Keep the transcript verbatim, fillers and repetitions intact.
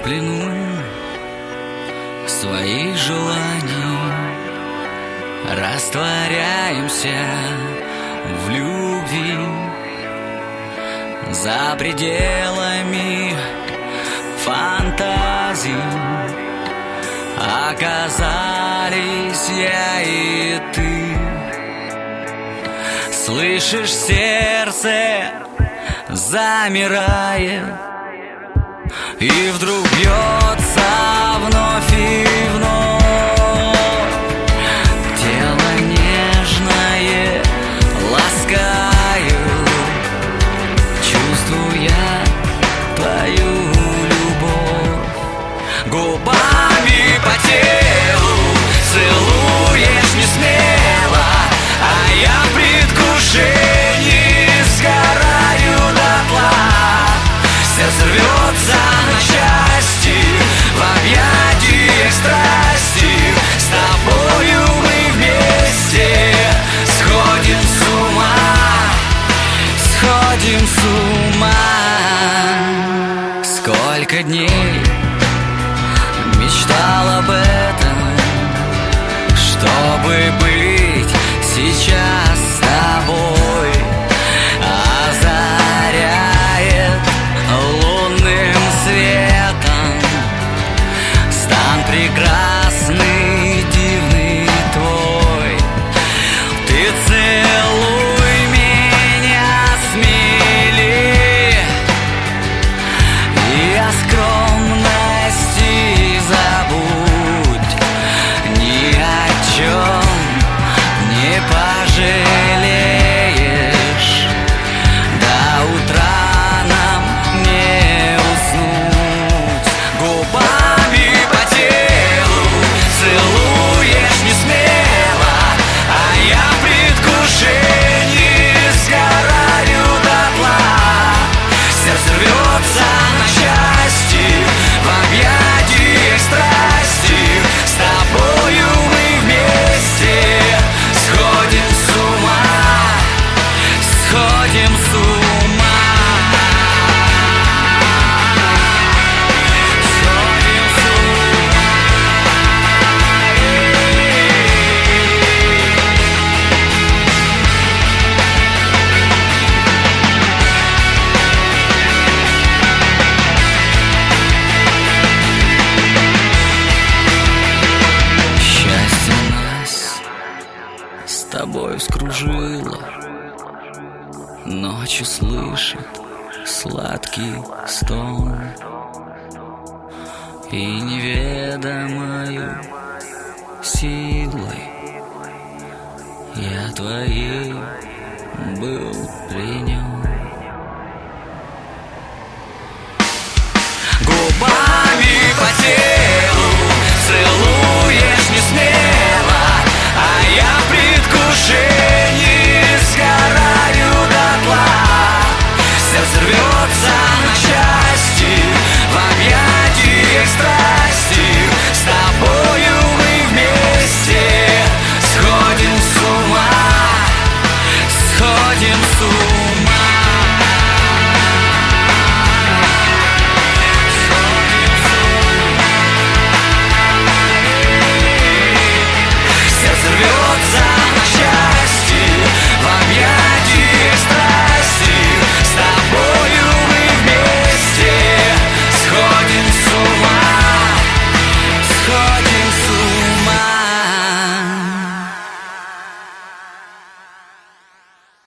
плену своих желаний, растворяемся в любви. За пределами фантазий оказались я и ты. Слышишь, сердце замирает, и вдруг бьется вновь и вновь. Тело нежное ласкаю, чувствуя твою любовь. Губами по телу целуешь не смело, а я в предвкушении сгораю дотла. Сердце рвется на части в объятиях страсти. С тобою мы вместе сходим с ума, сходим с ума. Сколько дней мечтал об этом, чтобы быть сейчас с тобой. Озаряет лунным светом стан прекрасный, дивный твой. Ты целуй меня смелее, и о скромности забудь. Ни о чем не пожалеешь. До утра нам не уснуть. Губами по телу целуешь не смело, а я в предвкушении сгораю дотла. Сердце рвется на части в объятиях страсти. С тобою мы вместе сходим с ума, сходим с ума. Сходим с ума. Счастье нас с тобой вскружило, ночью слышит сладкий стон, и неведомою силой я твоей был пленен.